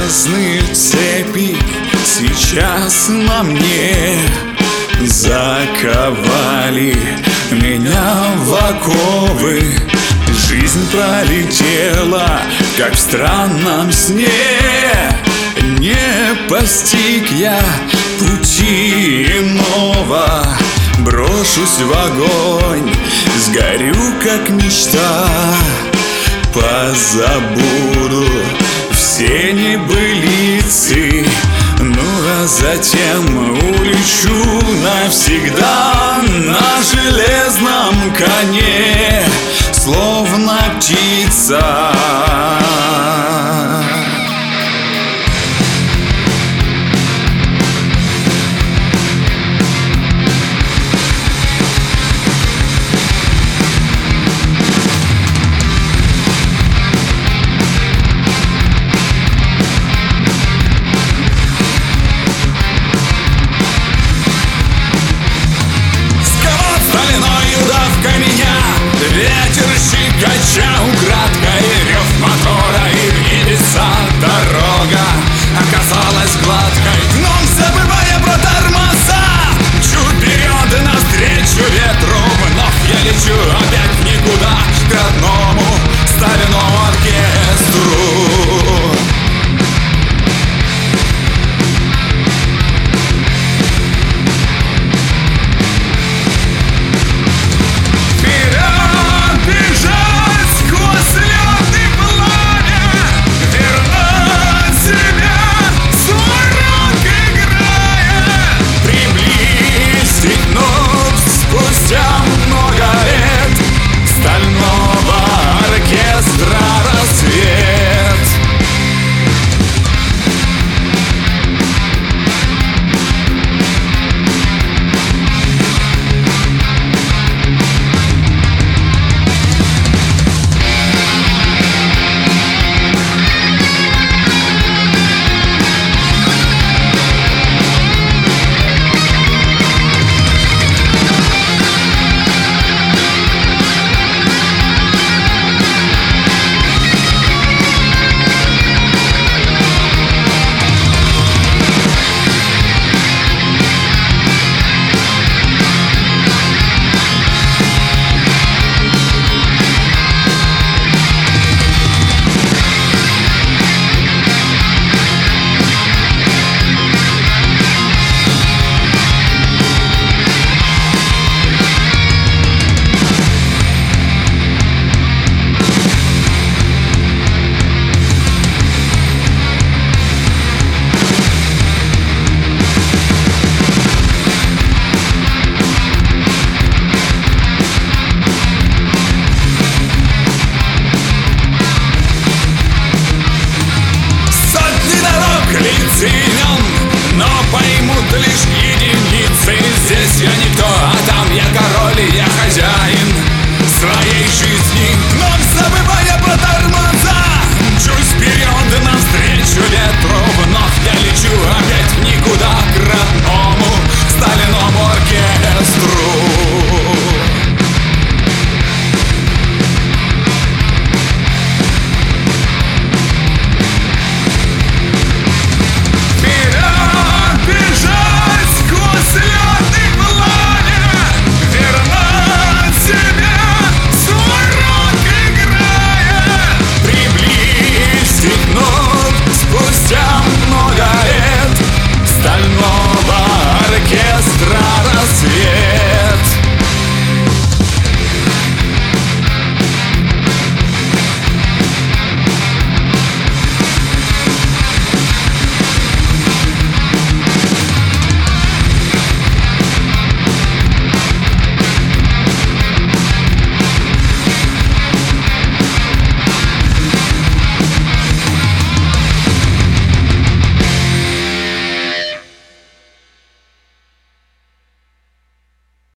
железные цепи сейчас на мне заковали меня в оковы. Жизнь пролетела, как в странном сне. Не постиг я пути иного. Брошусь в огонь, сгорю, как мечта. Позабуду все небылицы, ну а затем улечу навсегда на железном коне, словно птица. Ветер щекоча украдкой, рев мотора и в небеса дорога оказалась гладкой. Дном забывая про тормоза, мчу вперед навстречу ветру. Вновь я лечу опять в никуда, к родному старинному оркестру. Но поймут лишь единицы. Здесь я никто, а там я король.